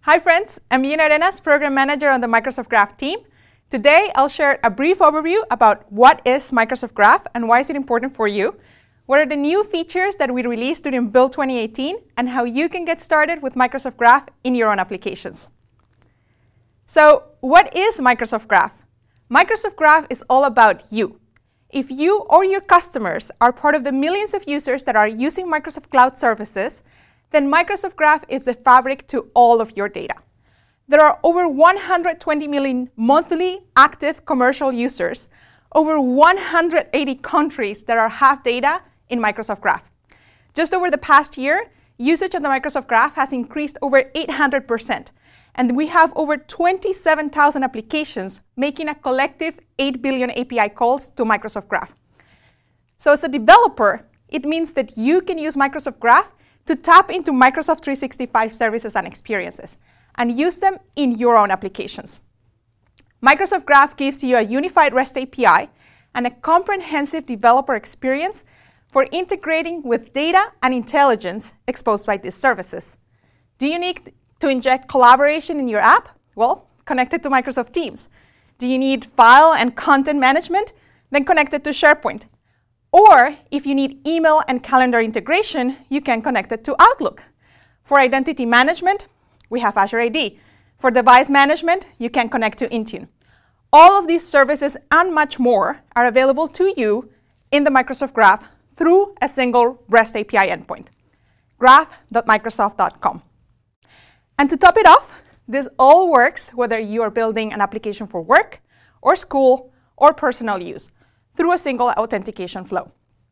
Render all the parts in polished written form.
Hi friends, I'm Gina Arenas, Program Manager on the Microsoft Graph team. Today I'll share a brief overview about what is Microsoft Graph and why is it important for you, what are the new features that we released during Build 2018, and how you can get started with Microsoft Graph in your own applications. So what is Microsoft Graph? Microsoft Graph is all about you. If you or your customers are part of the millions of users that are using Microsoft Cloud services, then Microsoft Graph is the fabric to all of your data. There are over 120 million monthly active commercial users, over 180 countries that have data in Microsoft Graph. Just over the past year, usage of the Microsoft Graph has increased over 800%, and we have over 27,000 applications making a collective 8 billion API calls to Microsoft Graph. So as a developer, it means that you can use Microsoft Graph to tap into Microsoft 365 services and experiences and use them in your own applications. Microsoft Graph gives you a unified REST API and a comprehensive developer experience for integrating with data and intelligence exposed by these services. Do you need to inject collaboration in your app? Well, connect it to Microsoft Teams. Do you need file and content management? Then connect it to SharePoint. Or if you need email and calendar integration, you can connect it to Outlook. For identity management, we have Azure AD. For device management, you can connect to Intune. All of these services and much more are available to you in the Microsoft Graph through a single REST API endpoint, graph.microsoft.com. And to top it off, this all works whether you are building an application for work or school or personal use through a single authentication flow.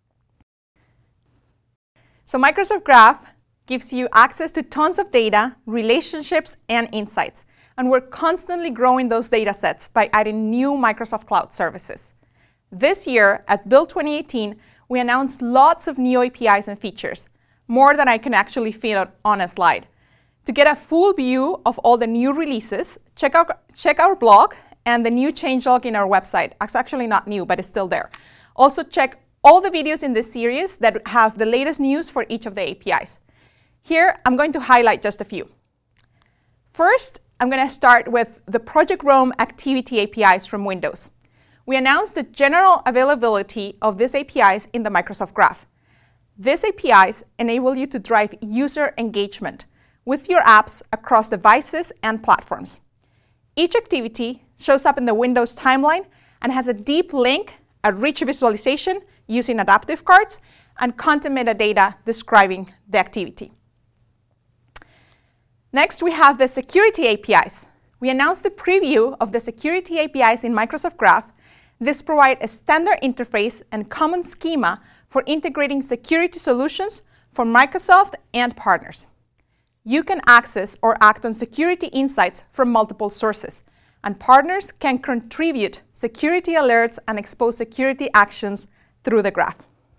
So Microsoft Graph gives you access to tons of data, relationships, and insights. And we're constantly growing those data sets by adding new Microsoft Cloud services. This year, at Build 2018, we announced lots of new APIs and features, more than I can actually fit on a slide. To get a full view of all the new releases, check our blog and the new changelog in our website. It's actually not new, but it's still there. Also check all the videos in this series that have the latest news for each of the APIs. Here, I'm going to highlight just a few. First, I'm going to start with the Project Rome activity APIs from Windows. We announced the general availability of these APIs in the Microsoft Graph. These APIs enable you to drive user engagement with your apps across devices and platforms. Each activity shows up in the Windows timeline and has a deep link, a rich visualization using adaptive cards, and content metadata describing the activity. Next, we have the security APIs. We announced the preview of the security APIs in Microsoft Graph. This provides a standard interface and common schema for integrating security solutions from Microsoft and partners. You can access or act on security insights from multiple sources, and partners can contribute security alerts and expose security actions through the graph.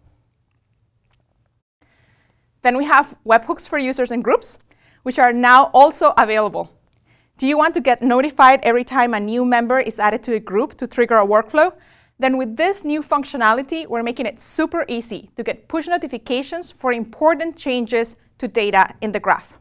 Then we have webhooks for users and groups, which are now also available. Do you want to get notified every time a new member is added to a group to trigger a workflow? Then with this new functionality, we're making it super easy to get push notifications for important changes to data in the graph.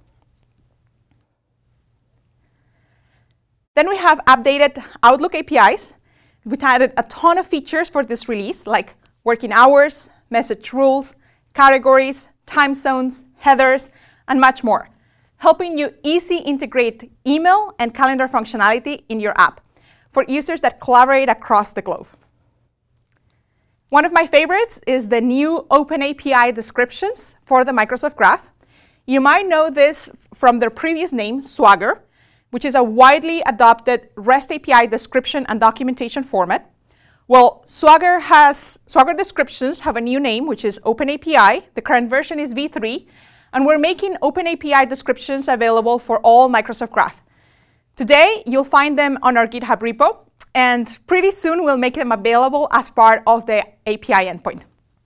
Then we have updated Outlook APIs. We've added a ton of features for this release, like working hours, message rules, categories, time zones, headers, and much more, helping you easily integrate email and calendar functionality in your app for users that collaborate across the globe. One of my favorites is the new OpenAPI descriptions for the Microsoft Graph. You might know this from their previous name, Swagger, which is a widely adopted REST API description and documentation format. Well, Swagger descriptions have a new name, which is OpenAPI. The current version is v3, and we're making OpenAPI descriptions available for all Microsoft Graph. Today, you'll find them on our GitHub repo, and pretty soon we'll make them available as part of the API endpoint.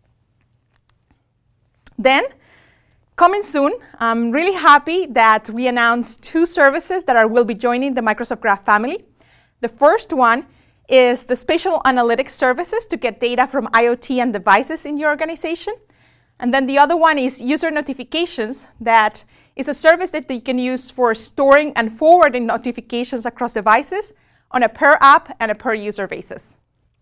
Then, coming soon, I'm really happy that we announced two services that will be joining the Microsoft Graph family. The first one is the spatial analytics services to get data from IoT and devices in your organization. And then the other one is user notifications that is a service that you can use for storing and forwarding notifications across devices on a per app and a per user basis.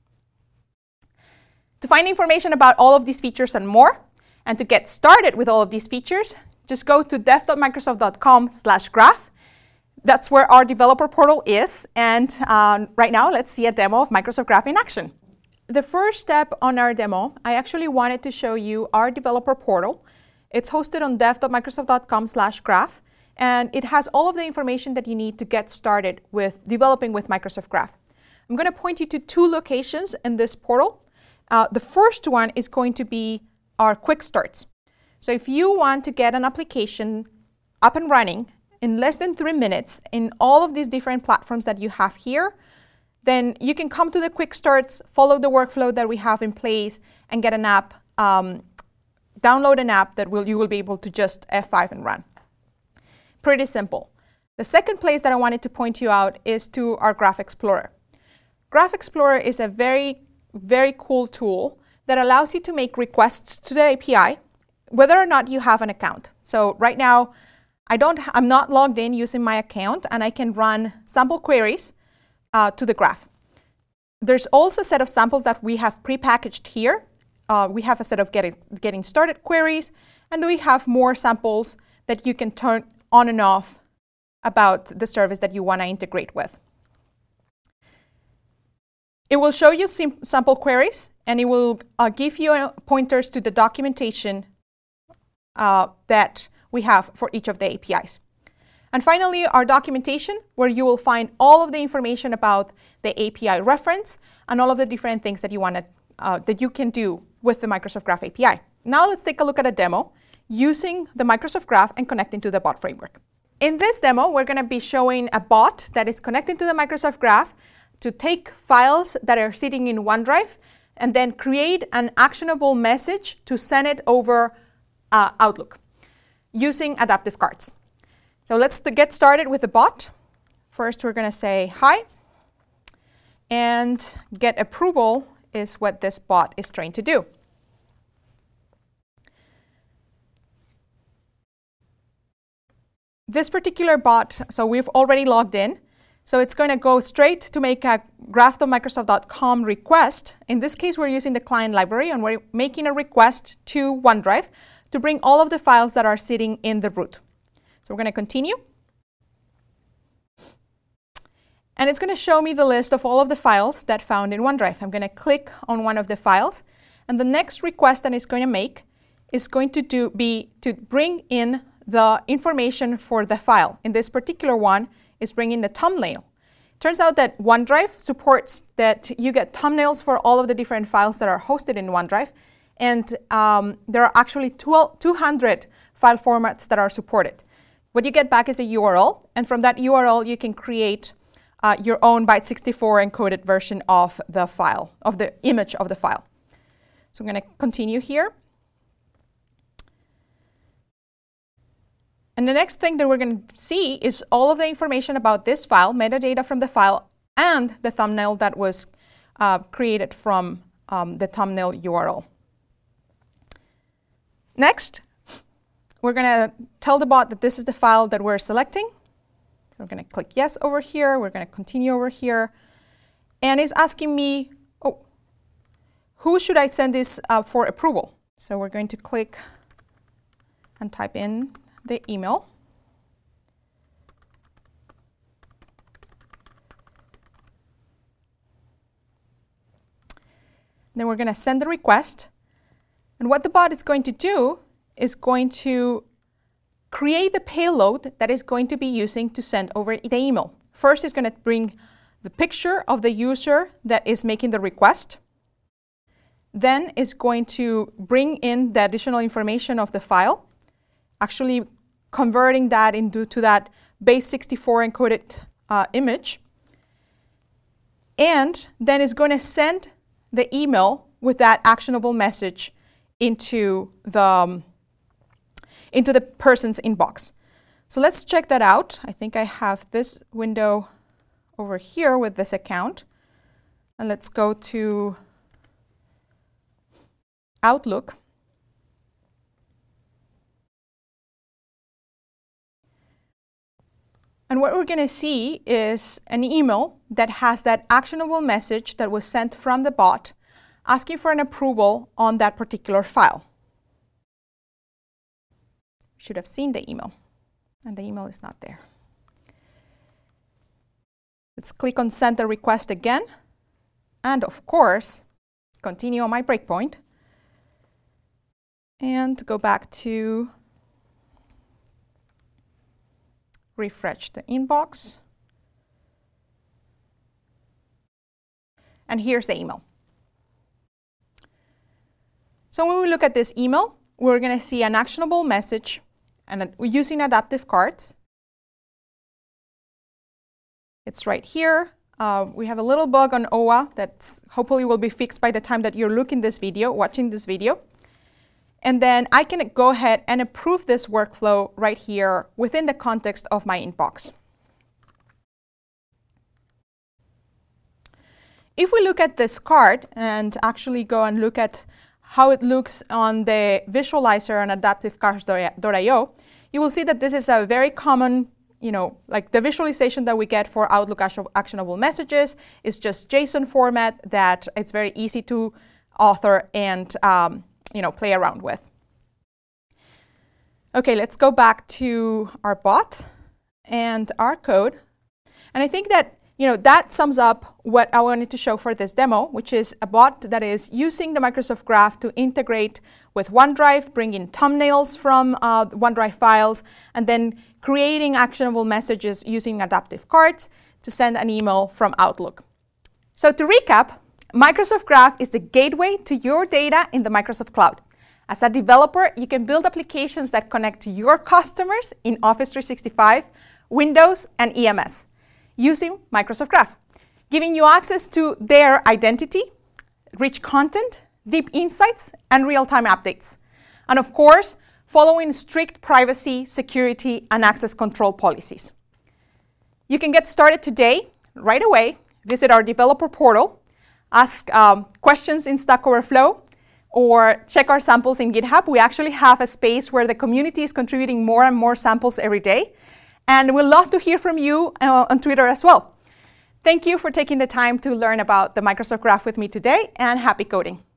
To find information about all of these features and more, and to get started with all of these features, just go to dev.microsoft.com/graph. That's where our developer portal is. And right now, let's see a demo of Microsoft Graph in action. The first step on our demo, I actually wanted to show you our developer portal. It's hosted on dev.microsoft.com/graph, and it has all of the information that you need to get started with developing with Microsoft Graph. I'm going to point you to two locations in this portal. The first one is going to be our quick starts. So if you want to get an application up and running in less than 3 minutes in all of these different platforms that you have here, then you can come to the quick starts, follow the workflow that we have in place, and get an app, download an app that you will be able to just F5 and run. Pretty simple. The second place that I wanted to point you out is to our Graph Explorer. Graph Explorer is a very, very cool tool that allows you to make requests to the API, whether or not you have an account. So right now, I'm not logged in using my account, and I can run sample queries to the graph. There's also a set of samples that we have prepackaged here. We have a set of getting started queries, and we have more samples that you can turn on and off about the service that you want to integrate with. It will show you sample queries, and it will give you pointers to the documentation that we have for each of the APIs. And finally, our documentation, where you will find all of the information about the API reference and all of the different things that you can do with the Microsoft Graph API. Now let's take a look at a demo using the Microsoft Graph and connecting to the bot framework. In this demo, we're going to be showing a bot that is connecting to the Microsoft Graph to take files that are sitting in OneDrive and then create an actionable message to send it over Outlook using adaptive cards. So let's get started with the bot. First, we're going to say hi, and get approval is what this bot is trained to do. This particular bot, so we've already logged in, so it's going to go straight to make a graph.microsoft.com request. In this case, we're using the client library, and we're making a request to OneDrive to bring all of the files that are sitting in the root. So we're going to continue. And it's going to show me the list of all of the files that found in OneDrive. I'm going to click on one of the files, and the next request that it's going to make is going to be to bring in the information for the file. In this particular one, is bringing the thumbnail. Turns out that OneDrive supports that you get thumbnails for all of the different files that are hosted in OneDrive, and there are actually 200 file formats that are supported. What you get back is a URL, and from that URL you can create your own Byte64 encoded version of the file, of the image of the file. So I'm going to continue here. And the next thing that we're going to see is all of the information about this file, metadata from the file, and the thumbnail that was created from the thumbnail URL. Next, we're going to tell the bot that this is the file that we're selecting. So we're going to click yes over here. We're going to continue over here. And it's asking me, who should I send this for approval? So we're going to click and type in the email. Then we're going to send the request. And what the bot is going to do is going to create the payload that is going to be using to send over the email. First, it's going to bring the picture of the user that is making the request. Then it's going to bring in the additional information of the file, actually converting that into that base64 encoded image. And then it's going to send the email with that actionable message into the person's inbox. So let's check that out. I think I have this window over here with this account. And let's go to Outlook. And what we're going to see is an email that has that actionable message that was sent from the bot asking for an approval on that particular file. You should have seen the email, and the email is not there. Let's click on Send the Request again, and of course, continue on my breakpoint, and go back to refresh the inbox. And here's the email. So when we look at this email, we're going to see an actionable message and using adaptive cards. It's right here. We have a little bug on OA that hopefully will be fixed by the time that you're watching this video. And then I can go ahead and approve this workflow right here within the context of my inbox. If we look at this card and actually go and look at how it looks on the visualizer on adaptivecards.io, you will see that this is a very common, like the visualization that we get for Outlook actionable messages is just JSON format that it's very easy to author and play around with. Okay, let's go back to our bot and our code. And I think that that sums up what I wanted to show for this demo, which is a bot that is using the Microsoft Graph to integrate with OneDrive, bring in thumbnails from OneDrive files, and then creating actionable messages using adaptive cards to send an email from Outlook. So to recap, Microsoft Graph is the gateway to your data in the Microsoft Cloud. As a developer, you can build applications that connect to your customers in Office 365, Windows, and EMS using Microsoft Graph, giving you access to their identity, rich content, deep insights, and real-time updates. And of course, following strict privacy, security, and access control policies. You can get started today, right away. Visit our developer portal, ask questions in Stack Overflow, or check our samples in GitHub. We actually have a space where the community is contributing more and more samples every day. And we'd love to hear from you on Twitter as well. Thank you for taking the time to learn about the Microsoft Graph with me today, and happy coding.